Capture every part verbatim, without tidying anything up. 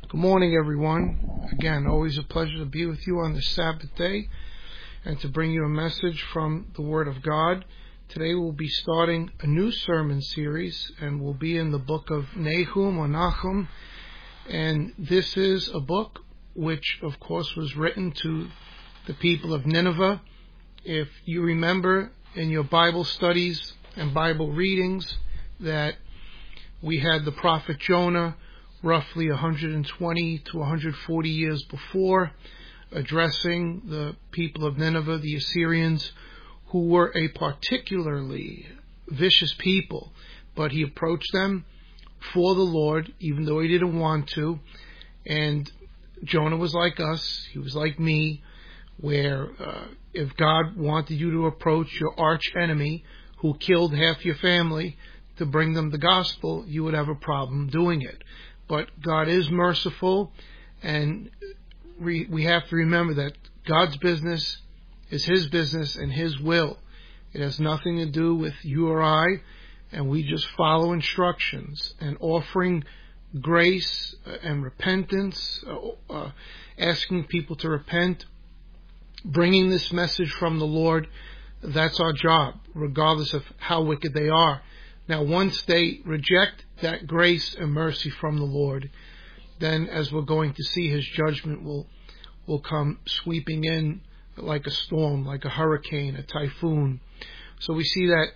Good morning, everyone. Again, always a pleasure to be with you on this Sabbath day and to bring you a message from the Word of God. Today we'll be starting a new sermon series, and we'll be in the book of Nahum or Nahum. And this is a book which, of course, was written to the people of Nineveh. If you remember in your Bible studies and Bible readings that we had the prophet Jonah roughly one hundred twenty to one hundred forty years before, addressing the people of Nineveh, the Assyrians, who were a particularly vicious people. But he approached them for the Lord, even though he didn't want to. And Jonah was like us. He was like me, where uh, if God wanted you to approach your arch enemy who killed half your family to bring them the gospel, you would have a problem doing it. But God is merciful, and we, we have to remember that God's business is His business and His will. It has nothing to do with you or I, and we just follow instructions and offering grace and repentance, uh, uh, asking people to repent, bringing this message from the Lord. That's our job, regardless of how wicked they are. Now, once they reject that grace and mercy from the Lord, then, as we're going to see, His judgment will will come sweeping in like a storm, like a hurricane, a typhoon. So we see that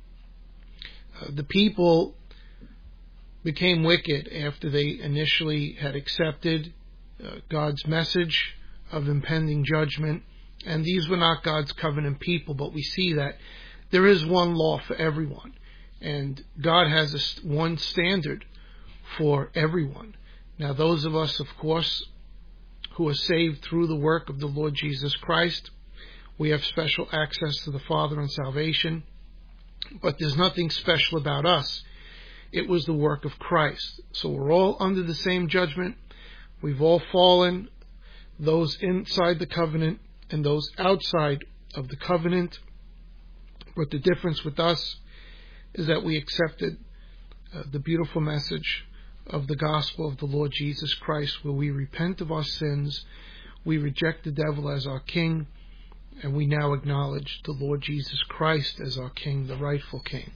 uh, the people became wicked after they initially had accepted uh, God's message of impending judgment. And these were not God's covenant people, but we see that there is one law for everyone. And God has a, one standard for everyone. Now, those of us, of course, who are saved through the work of the Lord Jesus Christ, we have special access to the Father and salvation. But there's nothing special about us. It was the work of Christ. So we're all under the same judgment. We've all fallen, those inside the covenant and those outside of the covenant. But the difference with us is that we accepted uh, the beautiful message of the gospel of the Lord Jesus Christ, where we repent of our sins, we reject the devil as our king, and we now acknowledge the Lord Jesus Christ as our king, the rightful king.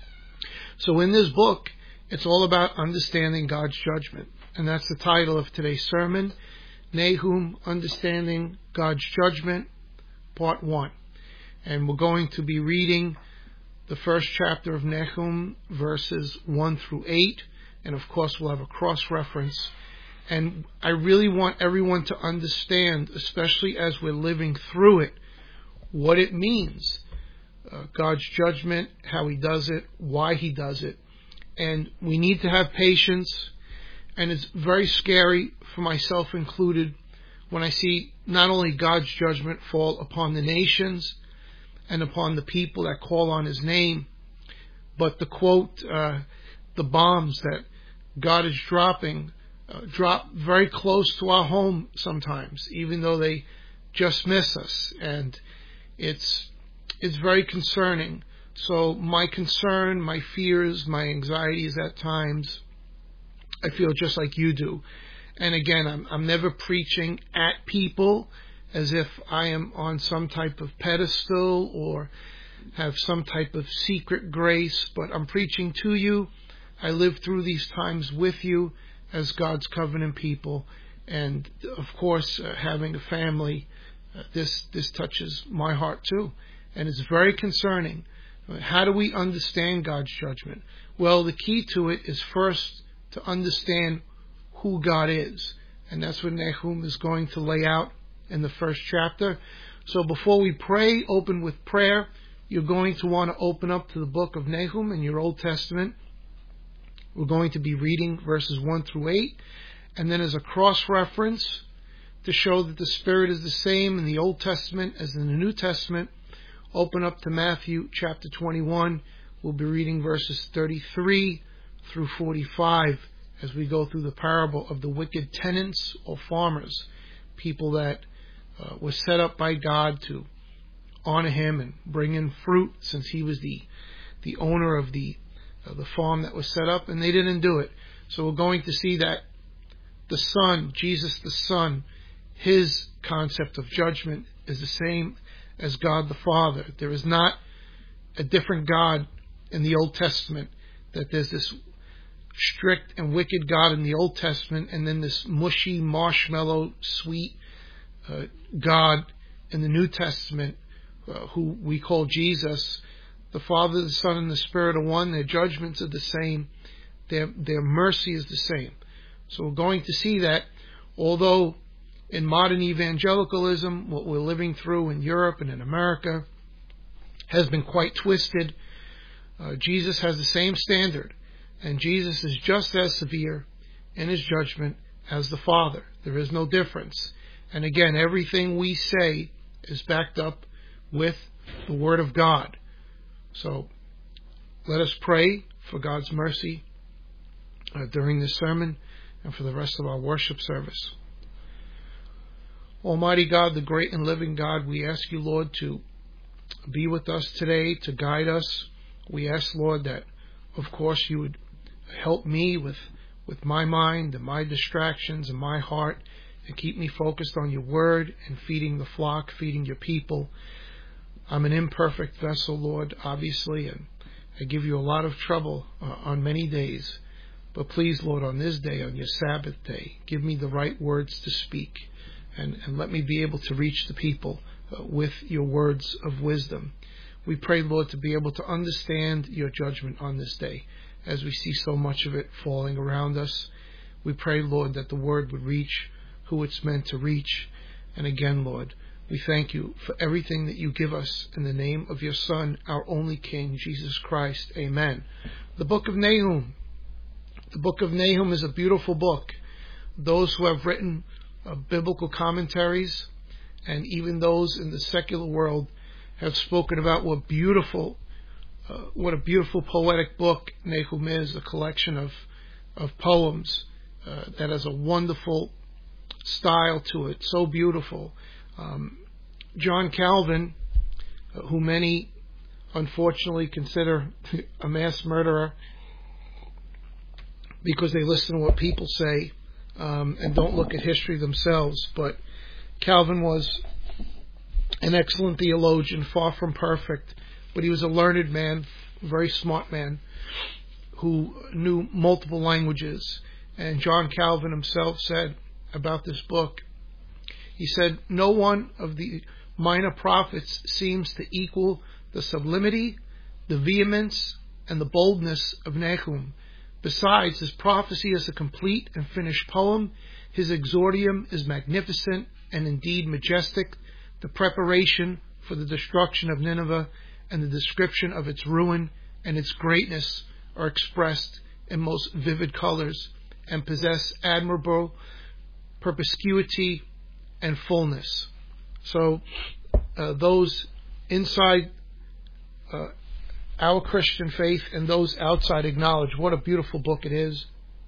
So in this book, it's all about understanding God's judgment, and that's the title of today's sermon, Nahum, Understanding God's Judgment, Part one. And we're going to be reading the first chapter of Nahum, verses one through eight, and of course we'll have a cross-reference. And I really want everyone to understand, especially as we're living through it, what it means. Uh, God's judgment, how He does it, why He does it. And we need to have patience, and it's very scary, for myself included, when I see not only God's judgment fall upon the nations and upon the people that call on His name, but the quote, uh, the bombs that God is dropping, uh, drop very close to our home sometimes, even though they just miss us. And it's, it's very concerning. So my concern, my fears, my anxieties at times, I feel just like you do. And again, I'm, I'm never preaching at people as if I am on some type of pedestal or have some type of secret grace, but I'm preaching to you. I live through these times with you as God's covenant people, and of course, uh, having a family, uh, this this touches my heart too, and it's very concerning. How do we understand God's judgment? Well, the key to it is first to understand who God is, and that's what Nahum is going to lay out in the first chapter. So before we pray, open with prayer. You're going to want to open up to the book of Nahum in your Old Testament. We're going to be reading verses one through eight, and then as a cross-reference to show that the Spirit is the same in the Old Testament as in the New Testament, open up to Matthew chapter twenty-one. We'll be reading verses thirty-three through forty-five as we go through the parable of the wicked tenants or farmers, people that uh, were set up by God to honor Him and bring in fruit, since He was the the owner of the uh, the farm that was set up, and they didn't do it. So we're going to see that the Son, Jesus the Son, his concept of judgment is the same as God the Father. There is not a different God in the Old Testament, that there's this strict and wicked God in the Old Testament and then this mushy, marshmallow, sweet uh, God in the New Testament, uh, who we call Jesus. The Father, the Son, and the Spirit are one. Their judgments are the same. Their, their mercy is the same. So we're going to see that, although in modern evangelicalism, what we're living through in Europe and in America has been quite twisted, uh, Jesus has the same standard, and Jesus is just as severe in his judgment as the Father. There is no difference. And again, everything we say is backed up with the Word of God. So let us pray for God's mercy uh, during this sermon and for the rest of our worship service. Almighty God, the great and living God, we ask you, Lord, to be with us today, to guide us. We ask, Lord, that, of course, you would help me with, with my mind and my distractions and my heart, and keep me focused on your word and feeding the flock, feeding your people. I'm an imperfect vessel, Lord, obviously, and I give you a lot of trouble uh, on many days. But please, Lord, on this day, on your Sabbath day, give me the right words to speak, and, and let me be able to reach the people uh, with your words of wisdom. We pray, Lord, to be able to understand your judgment on this day, as we see so much of it falling around us. We pray, Lord, that the word would reach who it's meant to reach. And again, Lord, we thank you for everything that you give us in the name of your Son, our only King, Jesus Christ. Amen. The book of Nahum. The book of Nahum is a beautiful book. Those who have written uh, biblical commentaries, and even those in the secular world, have spoken about what beautiful, uh, what a beautiful poetic book Nahum is, a collection of, of poems uh, that has a wonderful style to it, so beautiful. Um, John Calvin, uh, who many unfortunately consider a mass murderer because they listen to what people say um, and don't look at history themselves, but Calvin was an excellent theologian, far from perfect, but he was a learned man, a very smart man, who knew multiple languages. And John Calvin himself said about this book, he said, no one of the minor prophets seems to equal the sublimity, the vehemence, and the boldness of Nahum. Besides, his prophecy is a complete and finished poem. His exordium is magnificent and indeed majestic. The preparation for the destruction of Nineveh and the description of its ruin and its greatness are expressed in most vivid colors and possess admirable perspicuity and fullness. So uh, those inside uh, our Christian faith and those outside acknowledge what a beautiful book it is.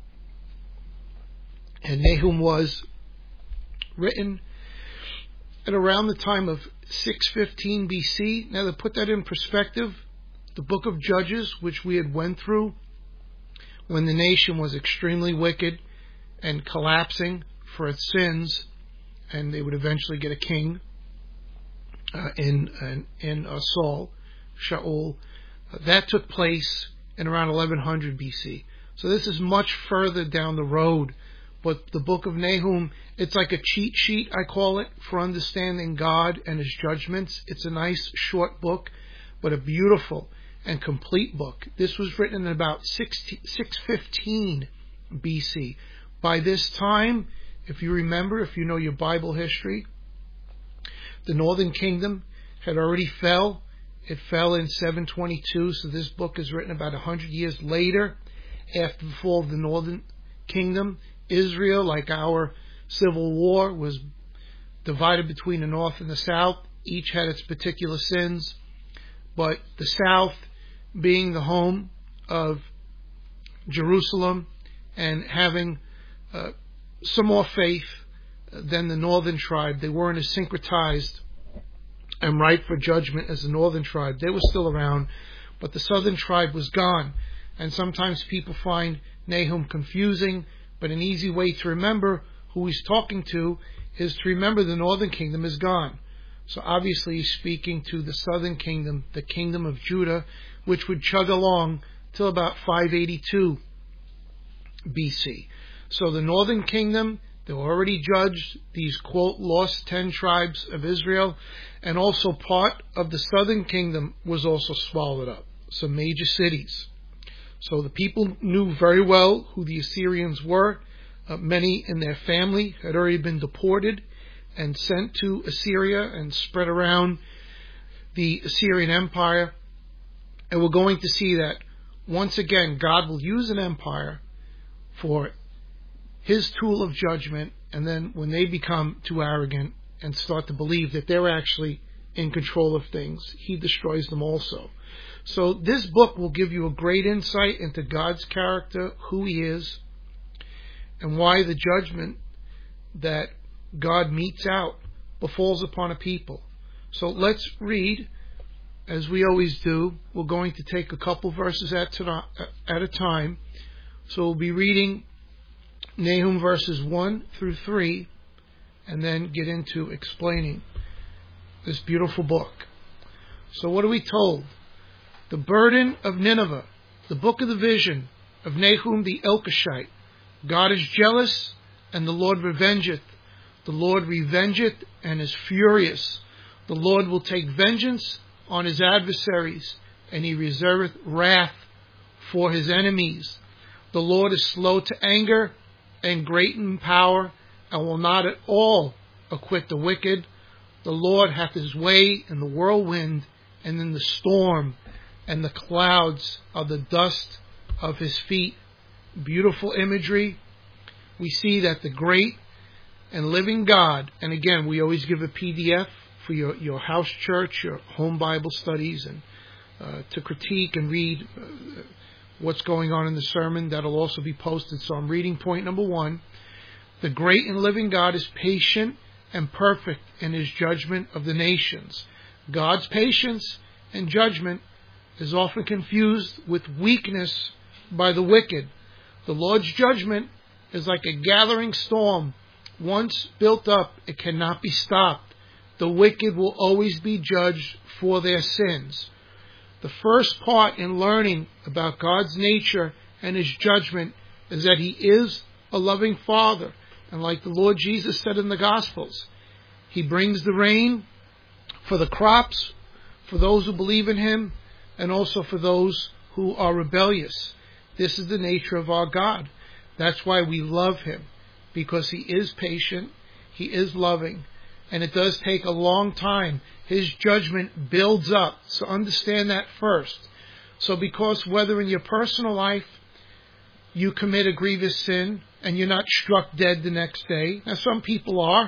And Nahum was written at around the time of six fifteen B C. Now, to put that in perspective, the book of Judges, which we had went through when the nation was extremely wicked and collapsing for its sins, and they would eventually get a king uh, in in, in uh, Saul, Shaul. Uh, that took place in around eleven hundred B C. So this is much further down the road. But the book of Nahum, it's like a cheat sheet, I call it, for understanding God and his judgments. It's a nice short book, but a beautiful and complete book. This was written in about six fifteen B C. By this time, if you remember, if you know your Bible history, the northern kingdom had already fell. It fell in seven twenty-two, so this book is written about one hundred years later, after the fall of the northern kingdom. Israel, like our civil war, was divided between the north and the south. Each had its particular sins, but the south, being the home of Jerusalem and having uh, some more faith than the northern tribe, they weren't as syncretized and ripe for judgment as the northern tribe. They were still around, but the southern tribe was gone. And sometimes people find Nahum confusing, But an easy way to remember who he's talking to is to remember the northern kingdom is gone. So obviously he's speaking to the southern kingdom, the kingdom of Judah, which would chug along till about five eighty-two B C. So the northern kingdom, they were already judged, these, quote, lost ten tribes of Israel, and also part of the southern kingdom was also swallowed up, some major cities. So the people knew very well who the Assyrians were. Uh, many in their family had already been deported and sent to Assyria and spread around the Assyrian Empire. And we're going to see that once again, God will use an empire for his tool of judgment, and then when they become too arrogant and start to believe that they're actually in control of things, he destroys them also. So this book will give you a great insight into God's character, who he is, and why the judgment that God metes out befalls upon a people. So let's read, as we always do. We're going to take a couple verses at a time. So we'll be reading Nahum verses one through three, and then get into explaining this beautiful book. So what are we told? The burden of Nineveh, the book of the vision of Nahum the Elkoshite. God is jealous, and the Lord revengeth. The Lord revengeth, and is furious. The Lord will take vengeance on his adversaries, and he reserveth wrath for his enemies. The Lord is slow to anger, and great in power, and will not at all acquit the wicked. The Lord hath his way in the whirlwind, and in the storm, and the clouds are the dust of his feet. Beautiful imagery. We see that the great and living God, and again, we always give a P D F for your, your house church, your home Bible studies, and uh, to critique and read uh, what's going on in the sermon. That'll also be posted. So I'm reading point number one. The great and living God is patient and perfect in his judgment of the nations. God's patience and judgment is often confused with weakness by the wicked. The Lord's judgment is like a gathering storm. Once built up, it cannot be stopped. The wicked will always be judged for their sins. The first part in learning about God's nature and his judgment is that he is a loving Father. And like the Lord Jesus said in the Gospels, he brings the rain for the crops, for those who believe in him, and also for those who are rebellious. This is the nature of our God. That's why we love him, because he is patient, he is loving, and it does take a long time. His judgment builds up. So understand that first. So because whether in your personal life you commit a grievous sin and you're not struck dead the next day, now some people are,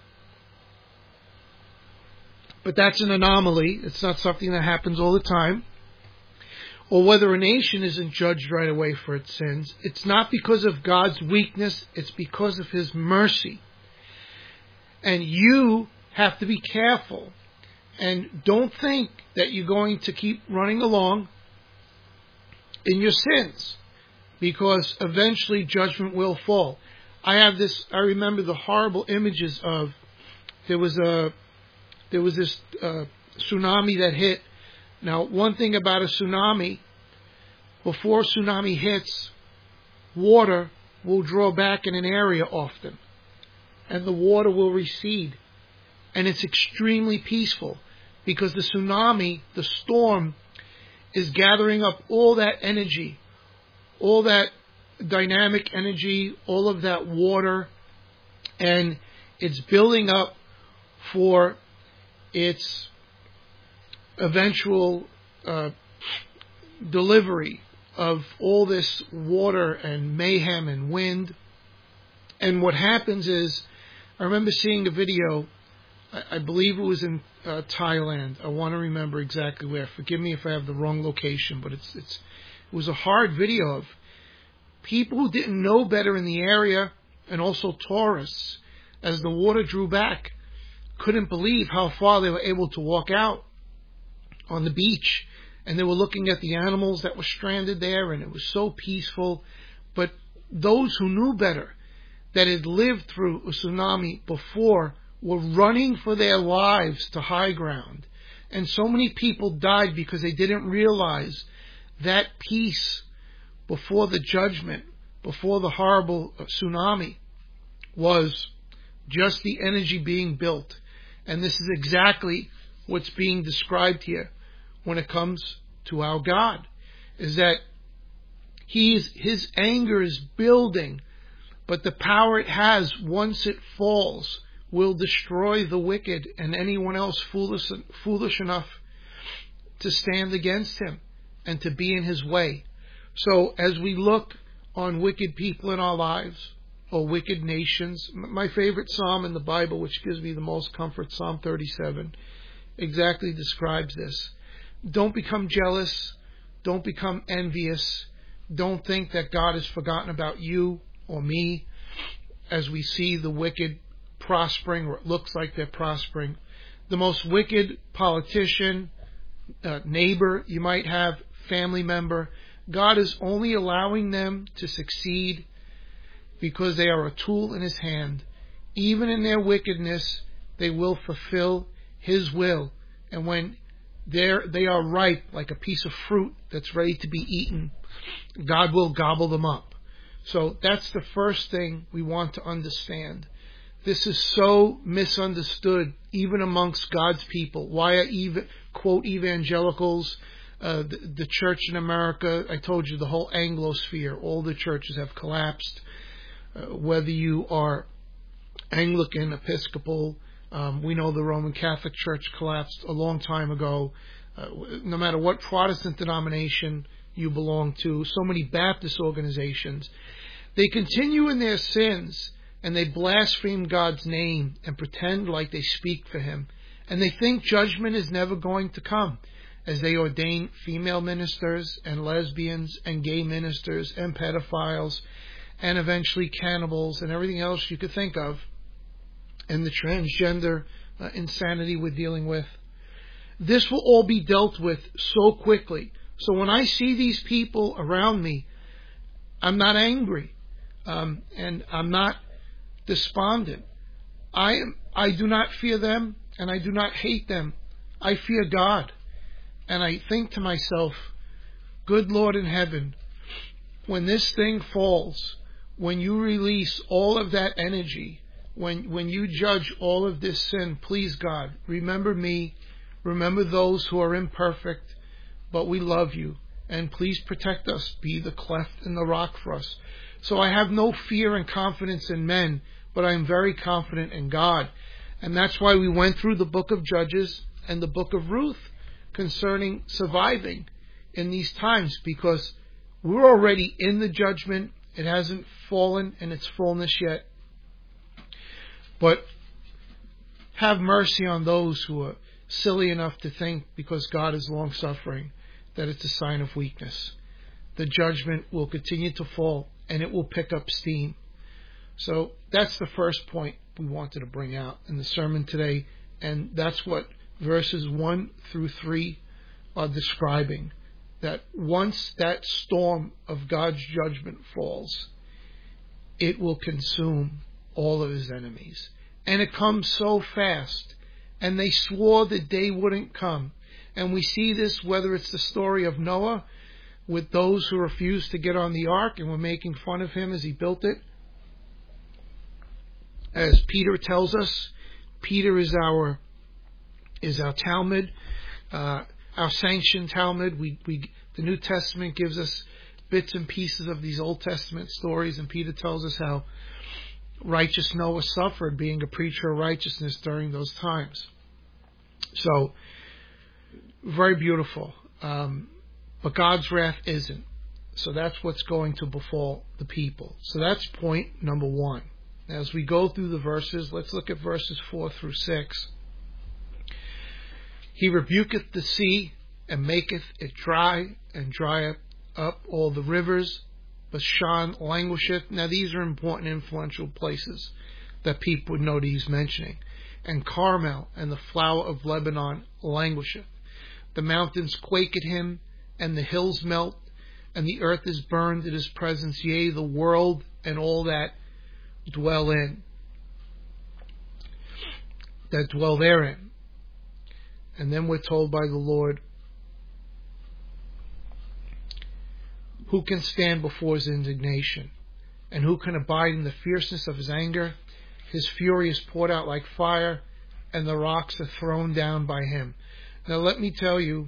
but that's an anomaly. It's not something that happens all the time. Or whether a nation isn't judged right away for its sins, it's not because of God's weakness, it's because of his mercy. And you have to be careful. And don't think that you're going to keep running along in your sins, because eventually judgment will fall. I have this, I remember the horrible images of, there was a, there was this uh, tsunami that hit. Now, one thing about a tsunami, before a tsunami hits, water will draw back in an area often, and the water will recede. And it's extremely peaceful, because the tsunami, the storm, is gathering up all that energy, all that dynamic energy, all of that water, and it's building up for its eventual uh, delivery of all this water and mayhem and wind. And what happens is, I remember seeing a video, I, I believe it was in uh, Thailand. I want to remember exactly where. Forgive me if I have the wrong location, but it's it's it was a hard video of people who didn't know better in the area, and also tourists, as the water drew back, couldn't believe how far they were able to walk out on the beach, and they were looking at the animals that were stranded there, and it was so peaceful. But those who knew better, that had lived through a tsunami before, were running for their lives to high ground. And so many people died because they didn't realize that peace before the judgment, before the horrible tsunami, was just the energy being built. And this is exactly what's being described here when it comes to our God, is that he's, his anger is building, but the power it has once it falls will destroy the wicked and anyone else foolish, foolish enough to stand against him and to be in his way. So as we look on wicked people in our lives, or wicked nations, my favorite psalm in the Bible, which gives me the most comfort, Psalm thirty-seven, exactly describes this. Don't become jealous. Don't become envious. Don't think that God has forgotten about you or me as we see the wicked prospering, or it looks like they're prospering. The most wicked politician, uh, neighbor you might have, family member, God is only allowing them to succeed because they are a tool in his hand. Even in their wickedness, they will fulfill his will. And when they're, they are ripe, like a piece of fruit that's ready to be eaten, God will gobble them up. So that's the first thing we want to understand. This is so misunderstood, even amongst God's people. Why are, even, quote, evangelicals, uh, the, the church in America, I told you the whole Anglosphere, all the churches have collapsed. Uh, whether you are Anglican, Episcopal, um, we know the Roman Catholic Church collapsed a long time ago. Uh, no matter what Protestant denomination you belong to, so many Baptist organizations, they continue in their sins and they blaspheme God's name and pretend like they speak for him. And they think judgment is never going to come, as they ordain female ministers and lesbians and gay ministers and pedophiles and eventually cannibals and everything else you could think of, and the transgender uh, insanity we're dealing with. This will all be dealt with so quickly. So when I see these people around me, I'm not angry, um, and I'm not despondent. I am, I do not fear them, and I do not hate them. I fear God. And I think to myself, good Lord in heaven, when this thing falls, when you release all of that energy, when when you judge all of this sin, please God, remember me, remember those who are imperfect, but we love you, and please protect us, be the cleft in the rock for us. So I have no fear and confidence in men, but I am very confident in God. And that's why we went through the book of Judges and the book of Ruth concerning surviving in these times, because we're already in the judgment. It hasn't fallen in its fullness yet. But have mercy on those who are silly enough to think, because God is long-suffering, that it's a sign of weakness. The judgment will continue to fall, and it will pick up steam. So that's the first point we wanted to bring out in the sermon today, and that's what verses one through three are describing. That once that storm of God's judgment falls, it will consume all of his enemies. And it comes so fast. And they swore the day wouldn't come. And we see this, whether it's the story of Noah with those who refused to get on the ark and were making fun of him as he built it. As Peter tells us, Peter is our is our Talmud, uh, our sanctioned Talmud. We we the New Testament gives us bits and pieces of these Old Testament stories, and Peter tells us how righteous Noah suffered, being a preacher of righteousness during those times. So, very beautiful. Um, but God's wrath isn't. So that's what's going to befall the people. So that's point number one. As we go through the verses, let's look at verses four through six. He rebuketh the sea, and maketh it dry, and drieth up all the rivers. Bashan languisheth. Now these are important, influential places that people would know that he's mentioning. And Carmel and the flower of Lebanon languisheth. The mountains quake at him, and the hills melt, and the earth is burned in his presence, yea, the world and all that dwell in, that dwell therein. And then we're told by the Lord, who can stand before his indignation? And who can abide in the fierceness of his anger? His fury is poured out like fire, and the rocks are thrown down by him. Now let me tell you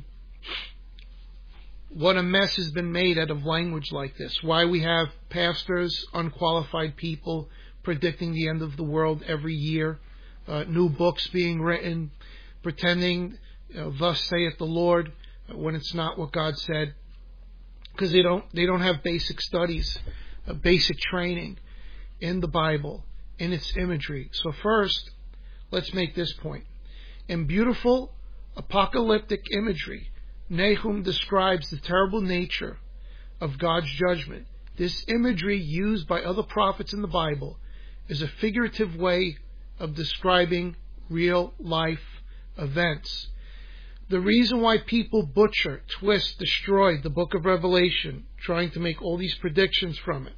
what a mess has been made out of language like this. Why we have pastors, unqualified people, predicting the end of the world every year. Uh, new books being written, pretending, you know, thus saith the Lord, when it's not what God said. Because they don't, they don't have basic studies, uh, basic training in the Bible, in its imagery. So first, let's make this point. In beautiful apocalyptic imagery, Nahum describes the terrible nature of God's judgment. This imagery used by other prophets in the Bible is a figurative way of describing real life events. The reason why people butcher, twist, destroy the book of Revelation, trying to make all these predictions from it,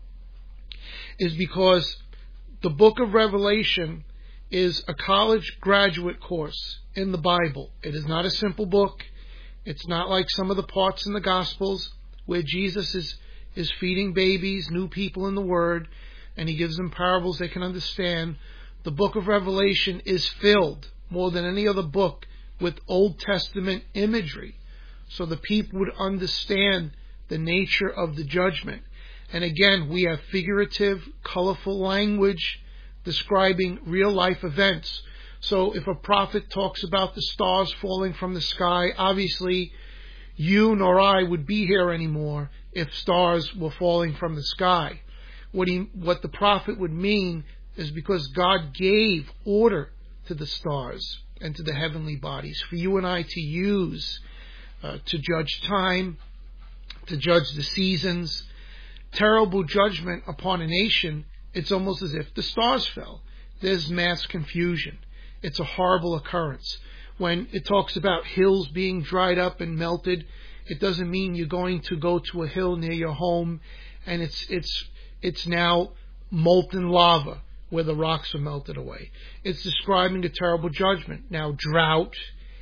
is because the book of Revelation is a college graduate course in the Bible. It is not a simple book. It's not like some of the parts in the Gospels where Jesus is, is feeding babies, new people in the Word, and he gives them parables they can understand. The book of Revelation is filled, more than any other book, with Old Testament imagery, so the people would understand the nature of the judgment. And again, we have figurative, colorful language describing real life events. So if a prophet talks about the stars falling from the sky, obviously you nor I would be here anymore if stars were falling from the sky. What he, what the prophet would mean is because God gave order to the stars and to the heavenly bodies for you and I to use, uh, to judge time, to judge the seasons. Terrible judgment upon a nation, it's almost as if the stars fell. There's mass confusion. It's a horrible occurrence. When it talks about hills being dried up and melted, it doesn't mean you're going to go to a hill near your home and it's it's it's now molten lava where the rocks are melted away. It's describing a terrible judgment. Now, drought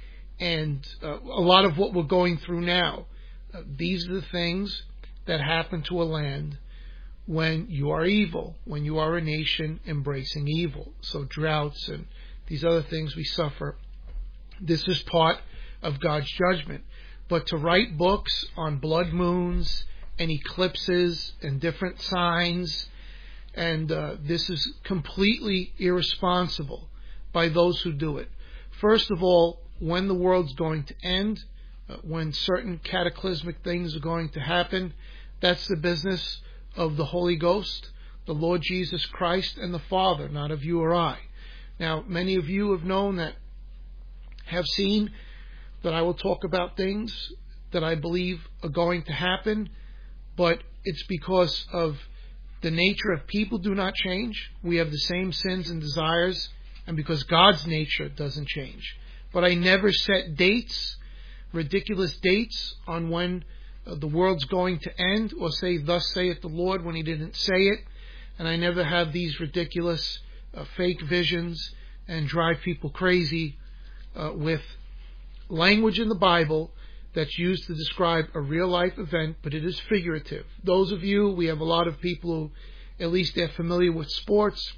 and uh, a lot of what we're going through now, uh, these are the things that happen to a land when you are evil, when you are a nation embracing evil. So droughts and these other things we suffer, this is part of God's judgment. But to write books on blood moons and eclipses and different signs, and uh, this is completely irresponsible by those who do it. First of all, when the world's going to end, uh, when certain cataclysmic things are going to happen, that's the business of the Holy Ghost, the Lord Jesus Christ, and the Father, not of you or I. Now, many of you have known that, have seen that I will talk about things that I believe are going to happen, but it's because of the nature of people do not change. We have the same sins and desires, and because God's nature doesn't change. But I never set dates, ridiculous dates, on when uh, the world's going to end, or say, thus saith the Lord, when he didn't say it. And I never have these ridiculous uh, fake visions and drive people crazy uh, with language in the Bible that's used to describe a real life event, but it is figurative. Those of you, we have a lot of people who, at least they're familiar with sports.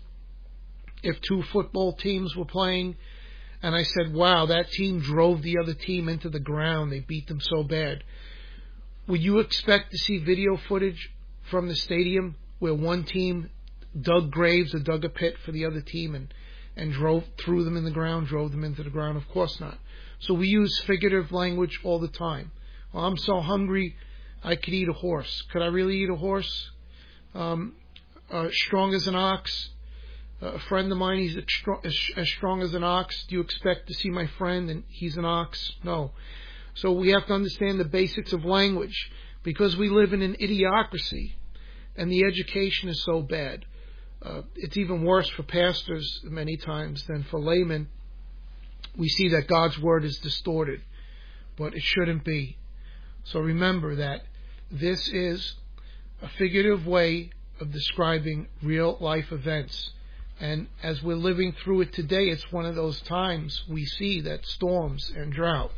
If two football teams were playing, and I said, wow, that team drove the other team into the ground, they beat them so bad. Would you expect to see video footage from the stadium where one team dug graves or dug a pit for the other team and, and drove, threw them in the ground, drove them into the ground? Of course not. So we use figurative language all the time. Well, I'm so hungry, I could eat a horse. Could I really eat a horse? Um, uh, strong as an ox. Uh, a friend of mine, he's as strong, as, as strong as an ox. Do you expect to see my friend and he's an ox? No. So we have to understand the basics of language, because we live in an idiocracy and the education is so bad. Uh, it's even worse for pastors many times than for laymen. We see that God's word is distorted, but it shouldn't be. So remember that this is a figurative way of describing real life events. And as we're living through it today, it's one of those times we see that storms and drought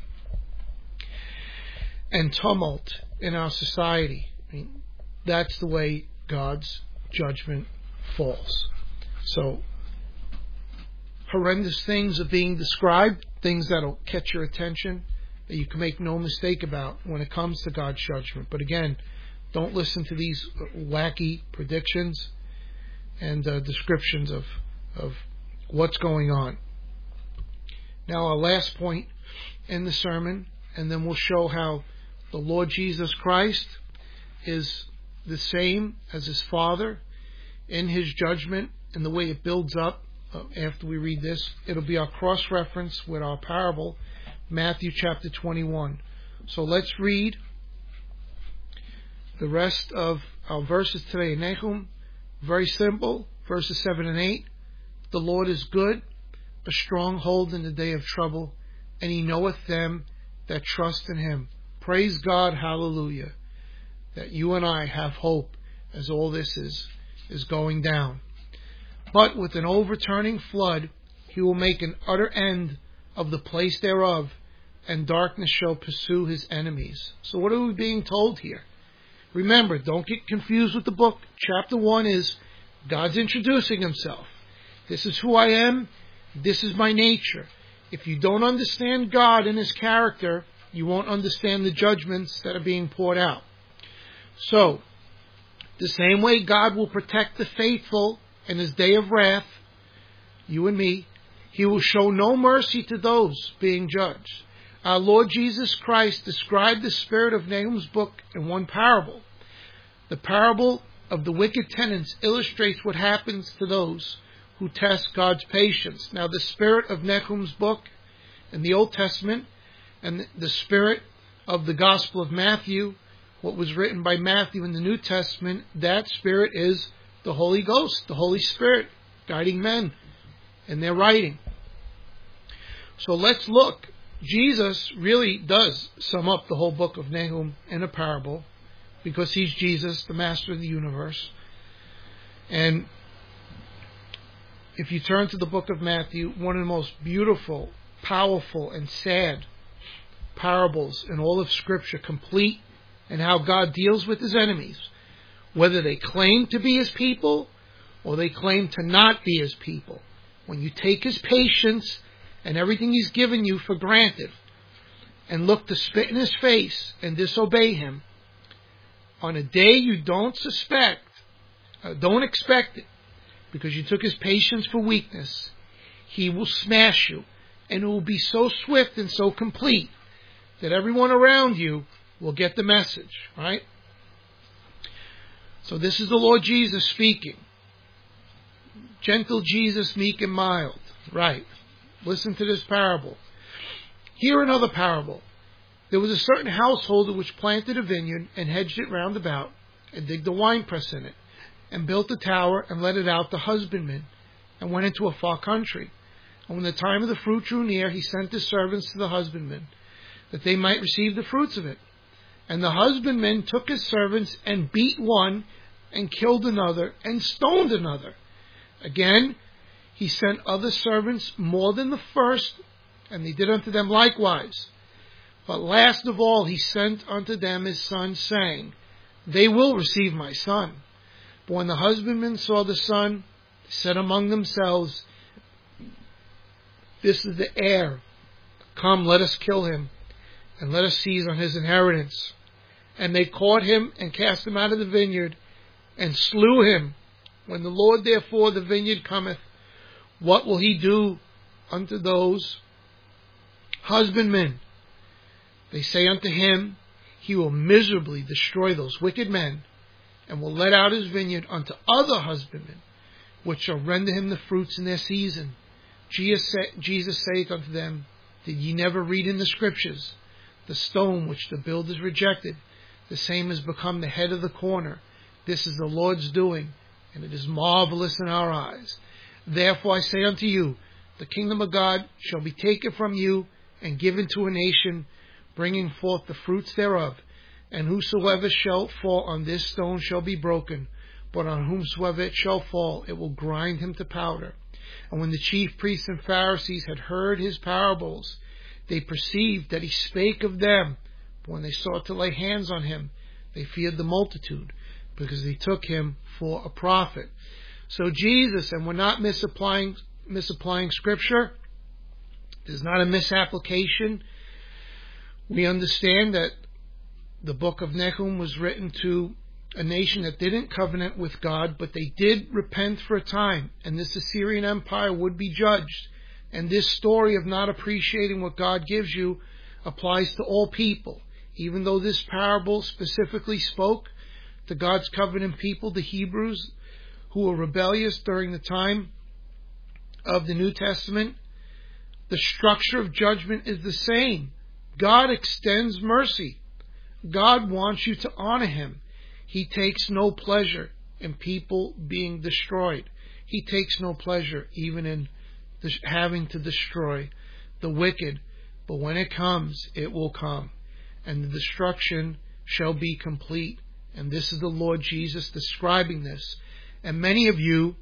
and tumult in our society. I mean, that's the way God's judgment falls. So, horrendous things are being described, things that'll catch your attention, that you can make no mistake about when it comes to God's judgment. But again, don't listen to these wacky predictions and uh, descriptions of, of what's going on. Now, our last point in the sermon, and then we'll show how the Lord Jesus Christ is the same as his Father in his judgment and the way it builds up. Uh, after we read this, it'll be our cross-reference with our parable, Matthew chapter twenty-one. So let's read the rest of our verses today in Nahum. Very simple, verses seven and eight. The Lord is good, a stronghold in the day of trouble, and he knoweth them that trust in him. Praise God, hallelujah, that you and I have hope as all this is, is going down. But with an overturning flood, he will make an utter end of the place thereof, and darkness shall pursue his enemies. So what are we being told here? Remember, don't get confused with the book. Chapter one is God's introducing himself. This is who I am. This is my nature. If you don't understand God and his character, you won't understand the judgments that are being poured out. So, the same way God will protect the faithful in his day of wrath, you and me, he will show no mercy to those being judged. Our Lord Jesus Christ described the spirit of Nahum's book in one parable. The parable of the wicked tenants illustrates what happens to those who test God's patience. Now, the spirit of Nahum's book in the Old Testament and the spirit of the Gospel of Matthew, what was written by Matthew in the New Testament, that spirit is the Holy Ghost, the Holy Spirit, guiding men in their writing. So let's look. Jesus really does sum up the whole book of Nahum in a parable, because he's Jesus, the master of the universe. And if you turn to the book of Matthew, one of the most beautiful, powerful, and sad parables in all of Scripture, complete in how God deals with his enemies, whether they claim to be his people or they claim to not be his people. When you take his patience and everything he's given you for granted and look to spit in his face and disobey him, on a day you don't suspect, uh, don't expect it, because you took his patience for weakness, he will smash you, and it will be so swift and so complete that everyone around you will get the message, right? So this is the Lord Jesus speaking. Gentle Jesus, meek and mild. Right. Listen to this parable. Here another parable. There was a certain householder which planted a vineyard and hedged it round about, and digged a winepress in it, and built a tower and let it out to husbandmen, and went into a far country. And when the time of the fruit drew near, he sent his servants to the husbandmen, that they might receive the fruits of it. And the husbandmen took his servants and beat one, and killed another, and stoned another. Again, he sent other servants more than the first, and they did unto them likewise. But last of all he sent unto them his son, saying, They will receive my son. But when the husbandmen saw the son, they said among themselves, This is the heir. Come, let us kill him, and let us seize on his inheritance. And they caught him, and cast him out of the vineyard, and slew him. When the Lord therefore the vineyard cometh, what will he do unto those husbandmen? They say unto him, He will miserably destroy those wicked men, and will let out his vineyard unto other husbandmen, which shall render him the fruits in their season. Jesus saith unto them, Did ye never read in the Scriptures, the stone which the builders rejected, the same has become the head of the corner? This is the Lord's doing, and it is marvelous in our eyes. Therefore I say unto you, the kingdom of God shall be taken from you, and given to a nation, bringing forth the fruits thereof. And whosoever shall fall on this stone shall be broken, but on whomsoever it shall fall, it will grind him to powder. And when the chief priests and Pharisees had heard his parables, they perceived that he spake of them. But when they sought to lay hands on him, they feared the multitude, because they took him for a prophet. So Jesus, and we're not misapplying, misapplying Scripture, there's not a misapplication. We understand that the book of Nahum was written to a nation that didn't covenant with God, but they did repent for a time, and this Assyrian Empire would be judged. And this story of not appreciating what God gives you applies to all people. Even though this parable specifically spoke to God's covenant people, the Hebrews, who were rebellious during the time of the New Testament, the structure of judgment is the same. God extends mercy. God wants you to honor Him. He takes no pleasure in people being destroyed. He takes no pleasure even in having to destroy the wicked. But when it comes, it will come, and the destruction shall be complete. And this is the Lord Jesus describing this. And many of you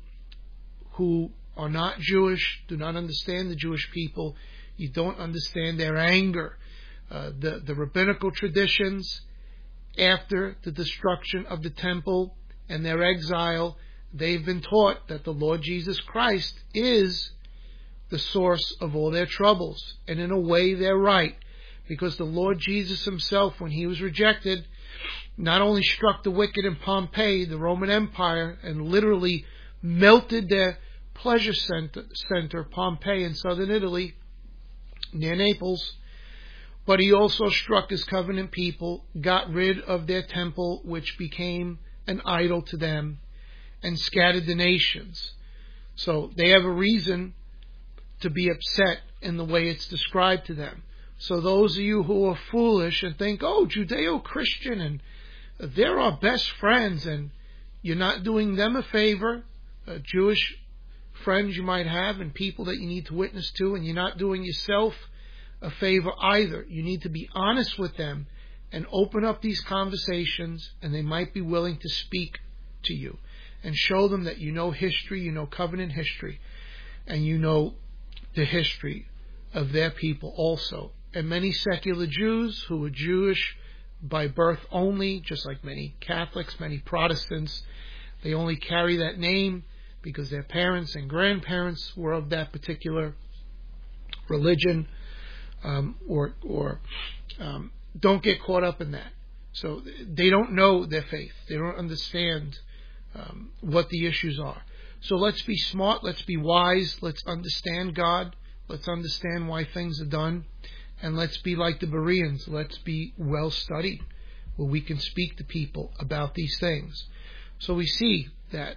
who are not Jewish, do not understand the Jewish people, you don't understand their anger. Uh, the, the rabbinical traditions after the destruction of the temple and their exile, they've been taught that the Lord Jesus Christ is the source of all their troubles. And in a way, they're right, because the Lord Jesus Himself, when He was rejected, not only struck the wicked in Pompeii, the Roman Empire, and literally melted their pleasure center, center Pompeii in southern Italy, near Naples, but He also struck His covenant people, got rid of their temple, which became an idol to them, and scattered the nations. So they have a reason to be upset in the way it's described to them. So those of you who are foolish and think, oh, Judeo-Christian, and they're our best friends, and you're not doing them a favor, uh, Jewish friends you might have and people that you need to witness to, and you're not doing yourself a favor either. You need to be honest with them and open up these conversations, and they might be willing to speak to you and show them that you know history, you know covenant history, and you know the history of their people also. And many secular Jews who were Jewish by birth only, just like many Catholics, many Protestants, they only carry that name because their parents and grandparents were of that particular religion, um, or or um, don't get caught up in that. So they don't know their faith. They don't understand um, what the issues are. So let's be smart. Let's be wise. Let's understand God. Let's understand why things are done. And let's be like the Bereans. Let's be well studied, where we can speak to people about these things. So we see that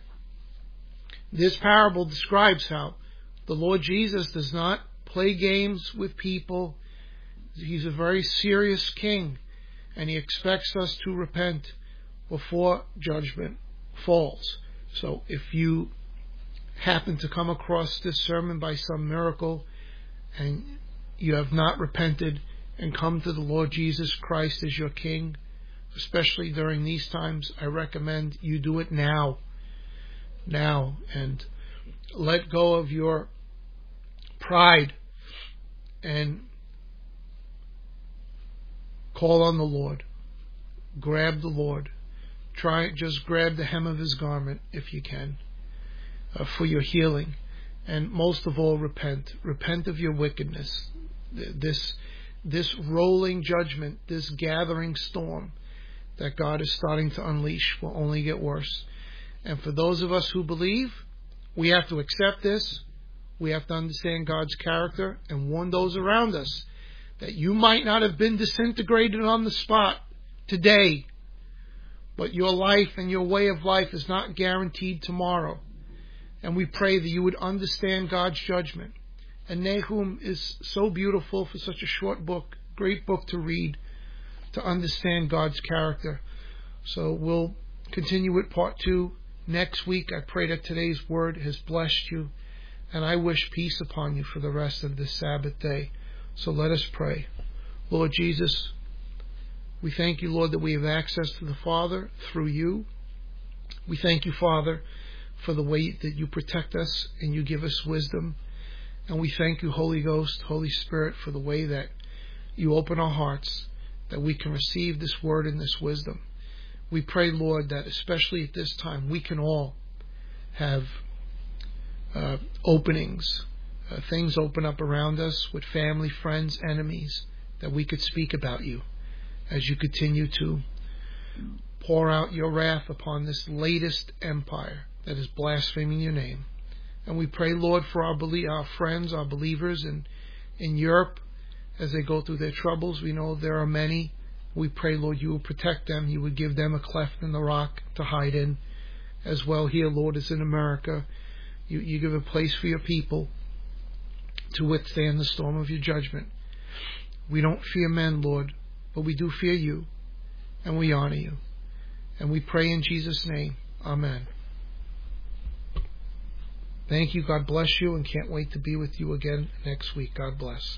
this parable describes how the Lord Jesus does not play games with people. He's a very serious king, and He expects us to repent before judgment falls. So if you happen to come across this sermon by some miracle, and you have not repented and come to the Lord Jesus Christ as your King, especially during these times, I recommend you do it now. Now. And let go of your pride and call on the Lord. Grab the Lord. Try, just grab the hem of His garment if you can, uh, for your healing. And most of all, repent. Repent of your wickedness. This, this rolling judgment, this gathering storm that God is starting to unleash will only get worse. And for those of us who believe, we have to accept this. We have to understand God's character and warn those around us that you might not have been disintegrated on the spot today, but your life and your way of life is not guaranteed tomorrow. And we pray that you would understand God's judgment. And Nahum is so beautiful for such a short book, great book to read, to understand God's character. So we'll continue with part two next week. I pray that today's word has blessed you, and I wish peace upon you for the rest of this Sabbath day. So let us pray. Lord Jesus, We thank you, Lord, that we have access to the Father through you. We thank you, Father, for the way that you protect us and you give us wisdom. And we thank you, Holy Ghost, Holy Spirit, for the way that you open our hearts, that we can receive this word and this wisdom. We pray, Lord, that especially at this time, we can all have uh, openings, uh, things open up around us with family, friends, enemies, that we could speak about you as you continue to pour out your wrath upon this latest empire that is blaspheming your name. And we pray, Lord, for our belie- our friends, our believers in, in Europe as they go through their troubles. We know there are many. We pray, Lord, you will protect them. You would give them a cleft in the rock to hide in. As well here, Lord, as in America, you, you give a place for your people to withstand the storm of your judgment. We don't fear men, Lord, but we do fear you, and we honor you. And we pray in Jesus' name. Amen. Thank you. God bless you, and can't wait to be with you again next week. God bless.